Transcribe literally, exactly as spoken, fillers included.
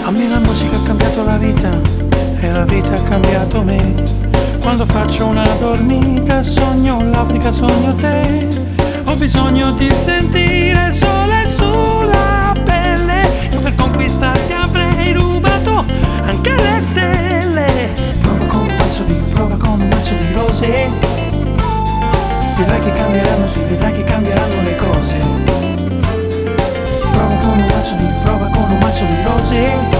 A me la musica ha cambiato la vita e la vita ha cambiato me. Quando faccio una dormita sogno l'Africa, sogno te. Ho bisogno di sentire il sole sulla pelle. Io per conquistarti avrei rubato anche le stelle. Prova con un mazzo di, prova con un mazzo di rose. Vedrai che cambieranno, sì, vedrai che cambieranno le cose. Prova con un mazzo di, prova con un mazzo di rose.